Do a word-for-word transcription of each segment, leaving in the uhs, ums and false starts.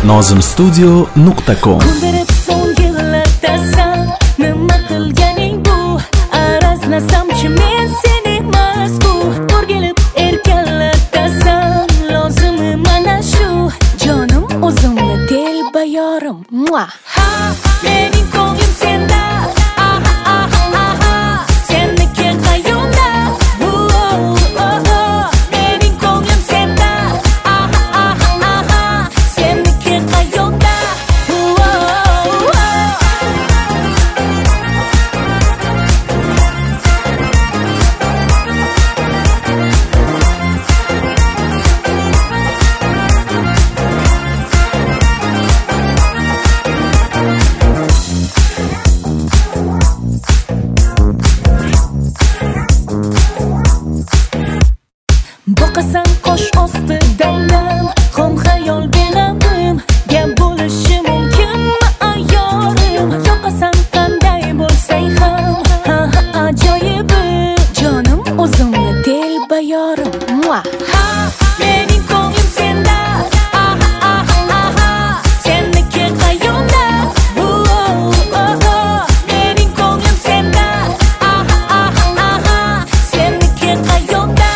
nozim studio nuqta com. Kundirib so'ng yig'latasan, nima qilganing bu? Arazlasamchi men seni emasku. O'rgilib erkalatasan, lozimi mana shu. Jonim o'zimni telbayorim. Ha, mening ko'nglim senda. Aha, aha, aha. Senniki qayonda? Mening ko'nglim senda. Aha, aha, aha. Senniki qayonda? Boqasan qosh osti dalam, xom xayol belamim. Gap bo'lishi mumkinmi ayorim? Yoqasan qanday bo'lsang ham, ha ha ajoyibi. Jonim o'zimni telbayorim. Ha, mening ko'nglim senda. Aha, aha, aha. Senniki qayonda? Mening ko'nglim senda. Aha, aha, aha. Senniki qayonda?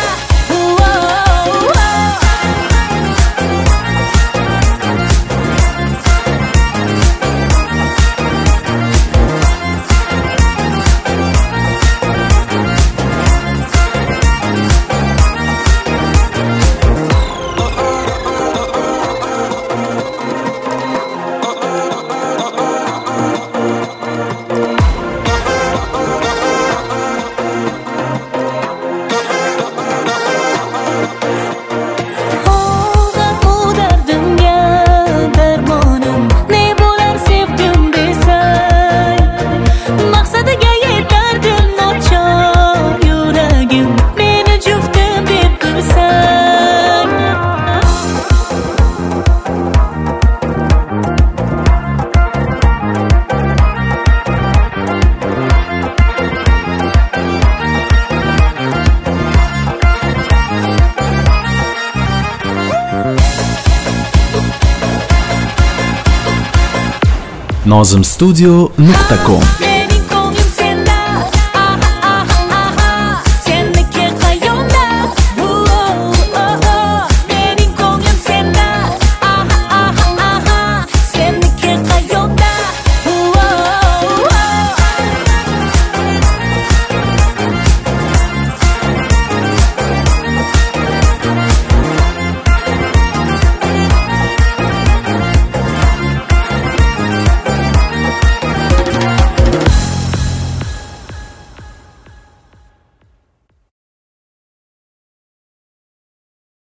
nozim studio nuqta com.